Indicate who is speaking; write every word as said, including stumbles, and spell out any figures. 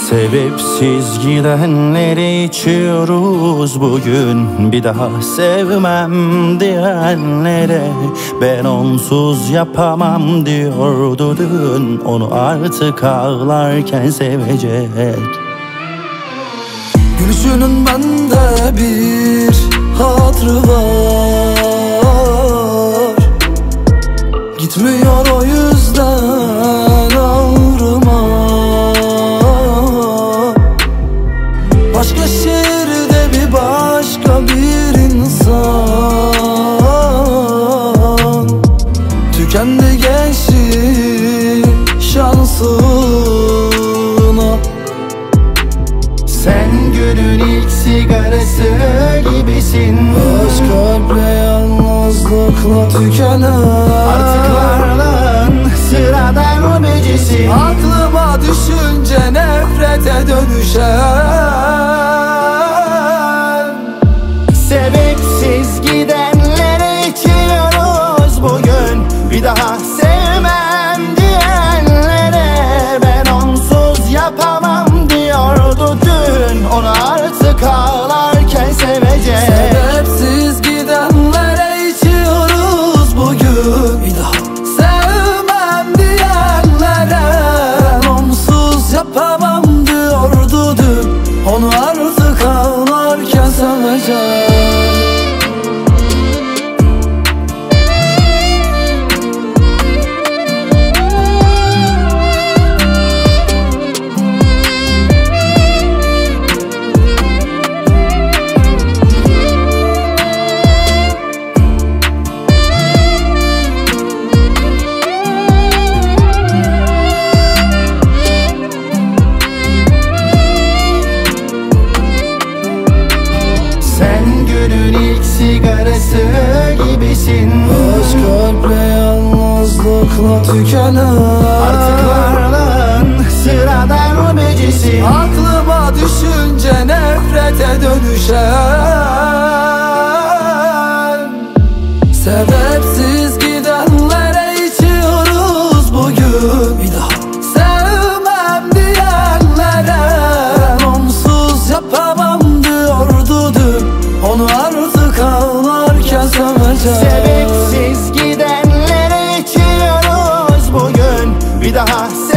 Speaker 1: Sebepsiz gidenleri içiyoruz bugün. Bir daha sevmem diyenlere ben onsuz yapamam diyordu dün. Onu artık ağlarken sevecek.
Speaker 2: Gülüşünün bende bir hatırı var. Gitmiyor o yüzden ağrıma. Başka şehirde bir başka bir insan. Tükendi gençlik şansına.
Speaker 1: Sen günün ilk sigarası gibisin.
Speaker 2: Aşk kalple yalnızlıkla tükenen.
Speaker 1: Artık varlığın sıradan becisin.
Speaker 2: Aklıma düşünce nefrete dönüşen.
Speaker 1: Sebepsiz gidenlere içiyoruz bugün. Bir daha sevmem diyenlere ben onsuz yapamam diyordu dün. Onu artık ağlarken sevecek.
Speaker 2: Sebepsiz gidenlere içiyoruz bugün. Bir daha sevmem diyenlere ben onsuz yapamam diyordu dün. Onu artık ağlarken sevecek.
Speaker 1: Sigarası gibisin.
Speaker 2: Aşk kalple yalnızlıkla tükenen.
Speaker 1: Artık varlığın sıradan becisin.
Speaker 2: Aklıma düşünce nefrete dönüşen. Sebepsiz gidenlere içiyoruz bugün. Bir daha sevmem diyenlere ben onsuz yapamam diyordu dün. Onu artık ağlarken sevecek.
Speaker 1: Sebepsiz gidenlere içiyoruz bugün. Bir daha